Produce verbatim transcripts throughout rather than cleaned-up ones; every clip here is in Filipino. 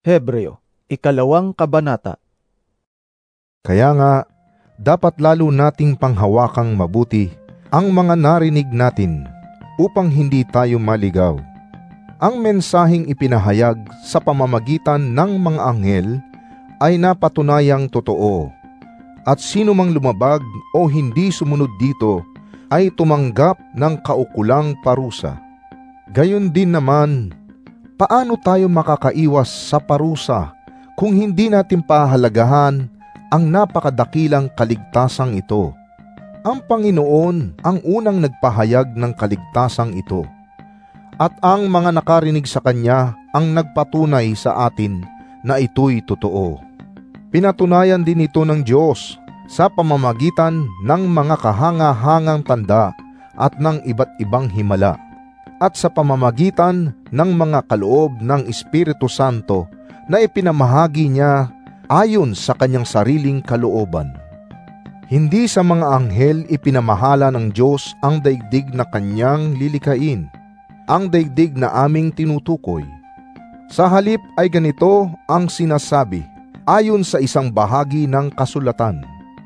Hebreo, ikalawang kabanata. Kaya nga, dapat lalo nating panghawakang mabuti ang mga narinig natin upang hindi tayo maligaw. Ang mensaheng ipinahayag sa pamamagitan ng mga anghel ay napatunayang totoo, at sino mang lumabag o hindi sumunod dito ay tumanggap ng kaukulang parusa. Gayon din naman, paano tayo makakaiwas sa parusa kung hindi natin pahalagahan ang napakadakilang kaligtasang ito? Ang Panginoon ang unang nagpahayag ng kaligtasang ito, at ang mga nakarinig sa Kanya ang nagpatunay sa atin na ito'y totoo. Pinatunayan din ito ng Diyos sa pamamagitan ng mga kahanga-hangang tanda at ng iba't ibang himala, at sa pamamagitan ng mga kaloob ng Espiritu Santo na ipinamahagi niya ayon sa kanyang sariling kalooban. Hindi sa mga anghel ipinamahala ng Diyos ang daigdig na kanyang lilikain, ang daigdig na aming tinutukoy. Sa halip ay ganito ang sinasabi, ayon sa isang bahagi ng kasulatan.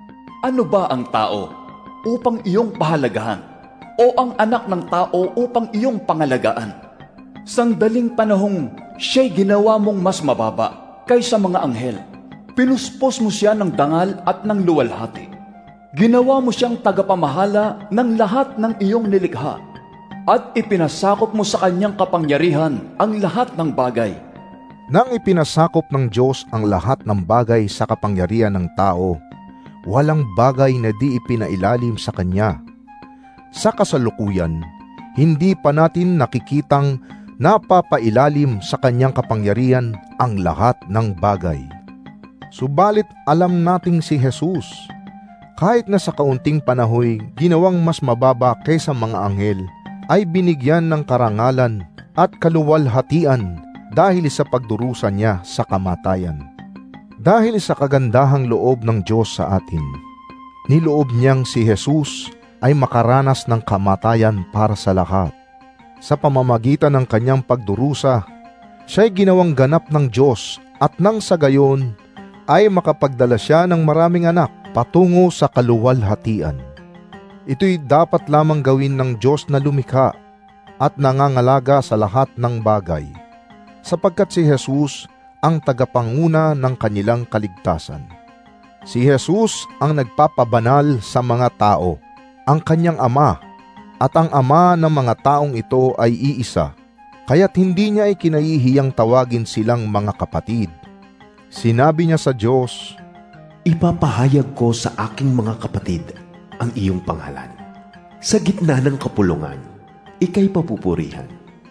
Ano ba ang tao upang iyong pahalagahan, o ang anak ng tao upang iyong pangalagaan? Sandaling panahong siya'y ginawa mong mas mababa kaysa mga anghel. Pinuspos mo siya ng dangal at ng luwalhati. Ginawa mo siyang tagapamahala ng lahat ng iyong nilikha, at ipinasakop mo sa kanyang kapangyarihan ang lahat ng bagay. Nang ipinasakop ng Diyos ang lahat ng bagay sa kapangyarihan ng tao, walang bagay na di ipinailalim sa Kanya. Sa kasalukuyan, hindi pa natin nakikitang napapailalim sa Kanyang kapangyarihan ang lahat ng bagay. Subalit alam nating si Jesus, kahit na sa kaunting panahoy ginawang mas mababa kaysa mga anghel, ay binigyan ng karangalan at kaluwalhatian dahil sa pagdurusa niya sa kamatayan. Dahil sa kagandahang loob ng Diyos sa atin, niloob niyang si Jesus ay makaranas ng kamatayan para sa lahat. Sa pamamagitan ng kanyang pagdurusa, siya'y ginawang ganap ng Diyos, at nang sa gayon ay makapagdala siya ng maraming anak patungo sa kaluwalhatian. Ito'y dapat lamang gawin ng Diyos na lumikha at nangangalaga sa lahat ng bagay, sapagkat si Jesus ang tagapanguna ng kanilang kaligtasan. Si Jesus ang nagpapabanal sa mga tao, ang kanyang Ama, at ang Ama ng mga taong ito ay iisa, kaya't hindi niya ay kinahihiyang tawagin silang mga kapatid. Sinabi niya sa Diyos, "Ipapahayag ko sa aking mga kapatid ang iyong pangalan. Sa gitna ng kapulungan, ika'y papupurihan."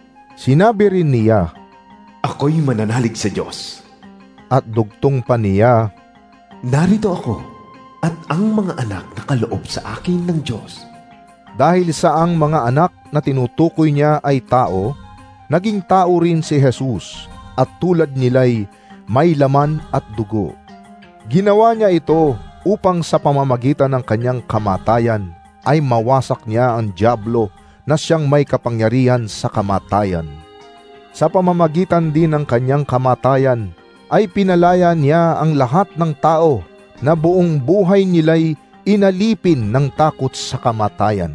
Sinabi rin niya, "Ako'y mananalig sa Diyos." At dugtong pa niya, "Narito ako at ang mga anak na kaloob sa akin ng Diyos." Dahil sa ang mga anak na tinutukoy niya ay tao, naging tao rin si Jesus, at tulad nila'y may laman at dugo. Ginawa niya ito upang sa pamamagitan ng kanyang kamatayan ay mawasak niya ang dyablo na siyang may kapangyarihan sa kamatayan. Sa pamamagitan din ng kanyang kamatayan ay pinalaya niya ang lahat ng tao na buong buhay nila'y inalipin ng takot sa kamatayan.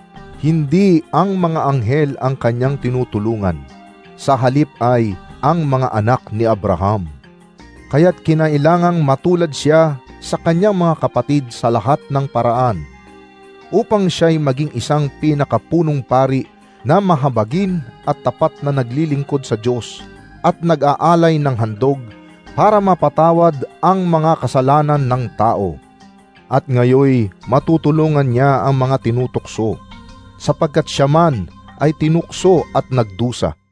Hindi ang mga anghel ang kanyang tinutulungan, sa halip ay ang mga anak ni Abraham. Kaya't kinailangang matulad siya sa kanyang mga kapatid sa lahat ng paraan, upang siya'y maging isang pinakapunong pari na mahabagin at tapat na naglilingkod sa Diyos at nag-aalay ng handog para mapatawad ang mga kasalanan ng tao. At ngayoy matutulungan niya ang mga tinutukso, sapagkat siya man ay tinukso at nagdusa.